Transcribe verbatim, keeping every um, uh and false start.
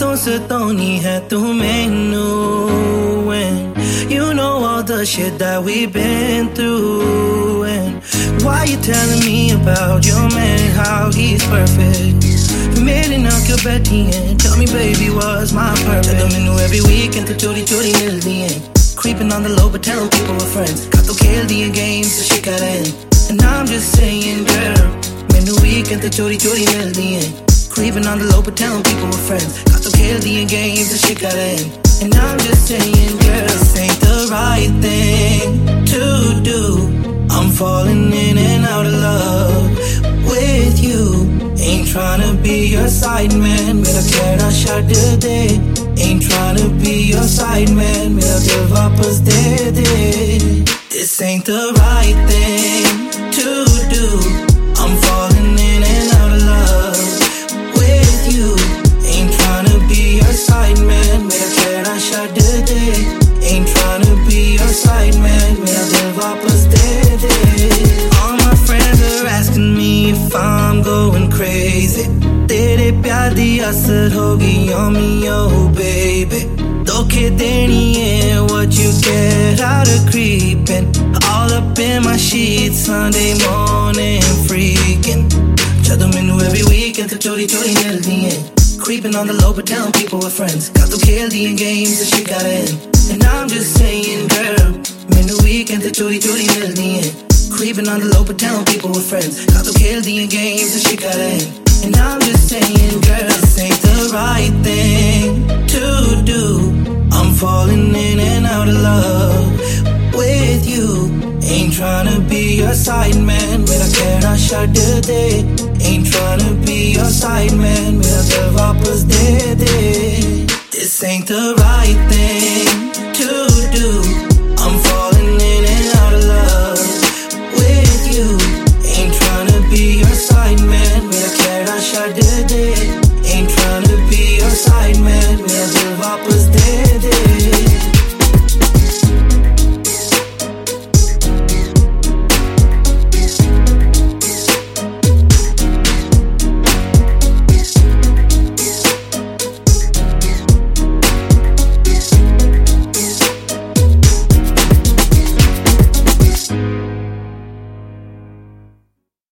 रातों सतानी है तू मैनू, and you know all the shit that we've been through. And why you telling me about your man, how he's perfect? मेरे नाम क्यों बैठी है? Tell me baby what's my purpose? ਜਦੋਂ ਮੈਨੂੰ every weekend ਤੇ ਚੋਰੀ ਚੋਰੀ ਮਿਲਦੀ ਹੈ, creeping on the low but telling people we're friends. Got to kill the games, the shit got in. And I'm just saying girl, ਮੈਨੂੰ weekend ਤੇ ਚੋਰੀ ਚੋਰੀ ਮਿਲਦੀ ਹੈ, creeping on the low but telling people we're friends. Got to kill the games, the shit got in. And I'm just saying girl, this ain't the right thing to do. I'm falling in and out of love with you. Ain't tryna be your side man, mera kehna chhad de. Ain't tryna be your side man, mera dil wapas de de. This ain't the right thing to do. I'm falling in and out of love with you. Ain't tryna be your side man, mera kehna chhad de. Ain't tryna be your side man, mera dil wapas de de. All my friends are asking me if I'm going crazy. तेरे प्यार दी असर होगी on me, oh baby. धोखे देनी है what you get out of creeping. All up in my sheets Sunday morning freaking. ਜਦੋਂ ਮੈਨੂੰ every weekend ਤੇ ਚੋਰੀ ਚੋਰੀ ਮਿਲਦੀ ਹੈ, creeping on the low but telling people we're friends. Got to kill the games, the shit got in. And I'm just saying girl, ਮੈਨੂੰ weekend ਤੇ ਚੋਰੀ ਚੋਰੀ ਮਿਲਦੀ ਹੈ, creeping on the low but telling people we're friends. Got to kill the games, the shit got in. And I'm just saying girl, this ain't the right thing to do. I'm falling in and out of love with you. Ain't tryna be your side man, mera kehna chhad de. Ain't tryna be your side man, mera dil wapas de de. This ain't the right thing to do.